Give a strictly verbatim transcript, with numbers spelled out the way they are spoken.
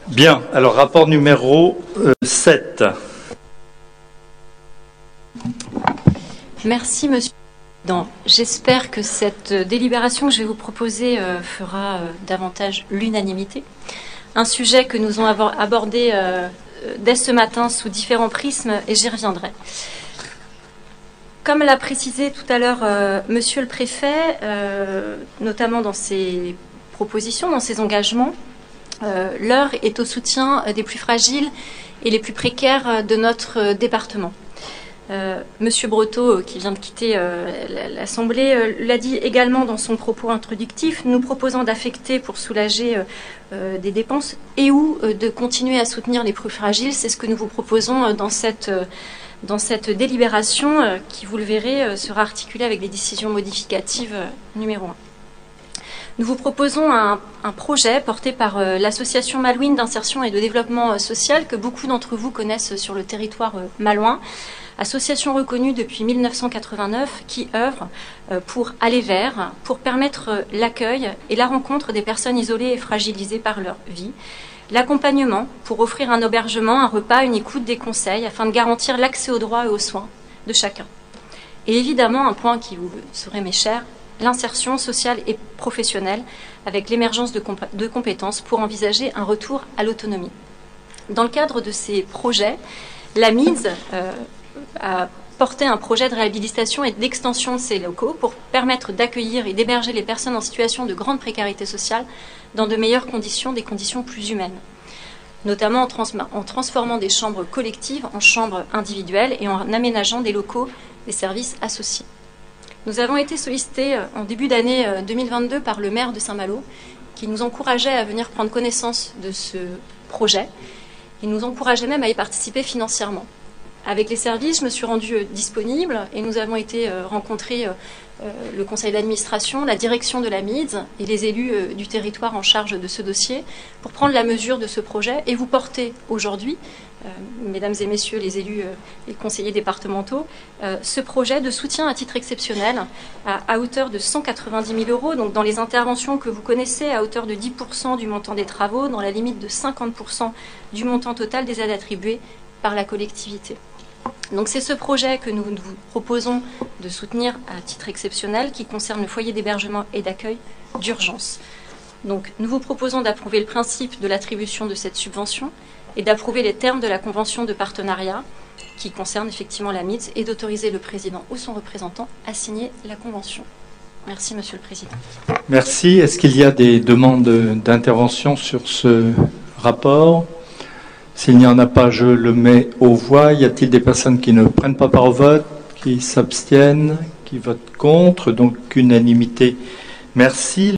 Bien, alors rapport numéro euh, sept. Merci Monsieur le Président. J'espère que cette délibération que je vais vous proposer euh, fera euh, davantage l'unanimité. Un sujet que nous avons abordé euh, dès ce matin sous différents prismes et j'y reviendrai. Comme l'a précisé tout à l'heure euh, Monsieur le Préfet, euh, notamment dans ses propositions, dans ses engagements, euh, l'heure est au soutien des plus fragiles et les plus précaires de notre département. Euh, Monsieur Breteau, qui vient de quitter euh, l'Assemblée, euh, l'a dit également dans son propos introductif, nous proposant d'affecter pour soulager euh, euh, des dépenses et ou euh, de continuer à soutenir les plus fragiles. C'est ce que nous vous proposons euh, dans cette, euh, dans cette délibération euh, qui, vous le verrez, euh, sera articulée avec les décisions modificatives euh, numéro un. Nous vous proposons un, un projet porté par euh, l'association Malouine d'insertion et de développement euh, social que beaucoup d'entre vous connaissent sur le territoire euh, malouin. Association reconnue depuis mille neuf cent quatre-vingt-neuf qui œuvre euh, pour aller vers, pour permettre euh, l'accueil et la rencontre des personnes isolées et fragilisées par leur vie, l'accompagnement pour offrir un hébergement, un repas, une écoute, des conseils afin de garantir l'accès aux droits et aux soins de chacun. Et évidemment, un point qui vous serait mes chers, l'insertion sociale et professionnelle avec l'émergence de, comp- de compétences pour envisager un retour à l'autonomie. Dans le cadre de ces projets, la M I D S euh, a porté un projet de réhabilitation et d'extension de ces locaux pour permettre d'accueillir et d'héberger les personnes en situation de grande précarité sociale dans de meilleures conditions, des conditions plus humaines, notamment en, trans- en transformant des chambres collectives en chambres individuelles et en aménageant des locaux des services associés. Nous avons été sollicités en début d'année deux mille vingt-deux par le maire de Saint-Malo qui nous encourageait à venir prendre connaissance de ce projet et nous encourageait même à y participer financièrement. Avec les services, je me suis rendue disponible et nous avons été rencontrer le conseil d'administration, la direction de la M I D S et les élus du territoire en charge de ce dossier pour prendre la mesure de ce projet et vous porter aujourd'hui, mesdames et messieurs les élus et conseillers départementaux, ce projet de soutien à titre exceptionnel à, à hauteur de cent quatre-vingt-dix mille euros, donc dans les interventions que vous connaissez, à hauteur de dix pour cent du montant des travaux, dans la limite de cinquante pour cent du montant total des aides attribuées par la collectivité. Donc c'est ce projet que nous vous proposons de soutenir à titre exceptionnel qui concerne le foyer d'hébergement et d'accueil d'urgence. Donc nous vous proposons d'approuver le principe de l'attribution de cette subvention et d'approuver les termes de la convention de partenariat qui concerne effectivement la M I D S et d'autoriser le président ou son représentant à signer la convention. Merci Monsieur le Président. Merci. Est-ce qu'il y a des demandes d'intervention sur ce rapport ? S'il n'y en a pas, je le mets aux voix. Y a-t-il des personnes qui ne prennent pas part au vote, qui s'abstiennent, qui votent contre? Donc unanimité. Merci.